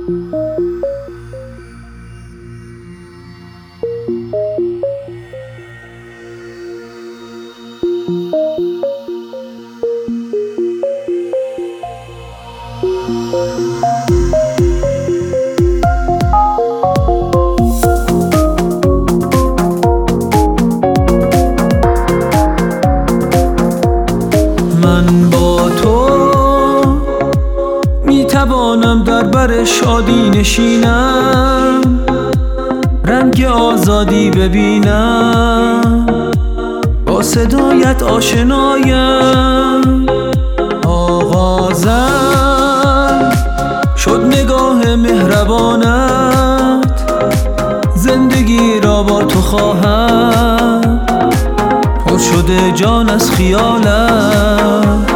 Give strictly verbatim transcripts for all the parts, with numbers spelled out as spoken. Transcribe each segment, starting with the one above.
من با تو میتوانم در بر شادی نشینم، رنگ آزادی ببینم، با صدایت آشنایم. آغازم شد نگاه مهربانت، زندگی را با تو خواهم، پر شده جان از خیالت.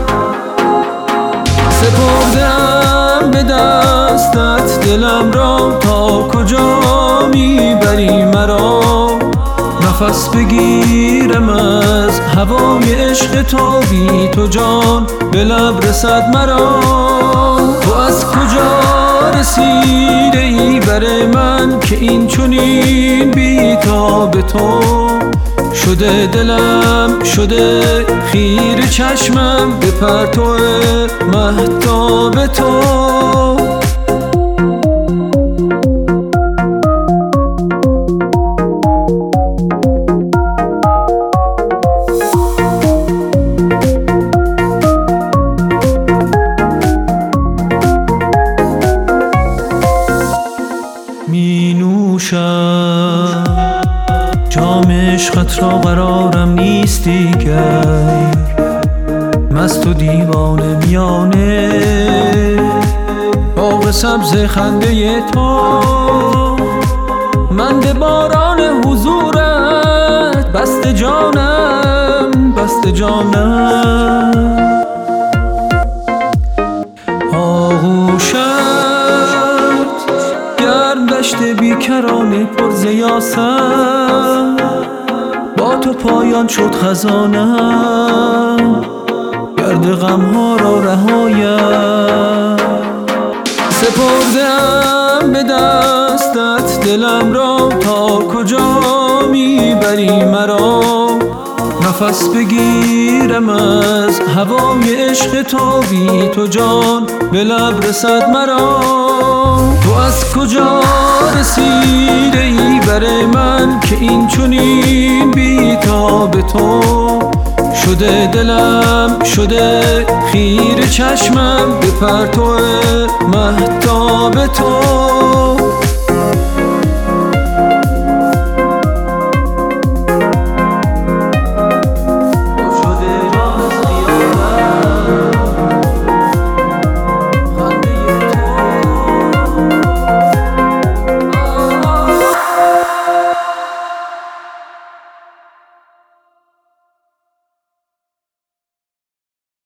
سپردم به دستت دلم را، تا کجا میبری مرا؟ نفس بگیرم از هوای عشق تو، بی تو جان به لب رسد مرا. تو از کجا رسیده ای بر من که این چنین بی تاب تو شده دلم، شده خیره چشمم به پرتو مهتاب تو. می نوشم جام عشقت را، قرارم نیستی گر مست و دیوانه میانه باغ سبز خنده تو. من به باران حضورت بسته جانم، بسته جانم. آغوشت گرم دشت بیکران پر ز یاسم، با تو پایان شد خزانم، گرد غمها را رهایم. سپردم به دستت دلم را، تا کجا میبری مرا؟ نفس بگیرم از هوای عشق تو، بی تو جان به لب رسد مرا. تو از کجا رسیده ای بر من که این چنین بی تاب تو شده دلم، شده خیره چشمم به پرتو مهتاب تو.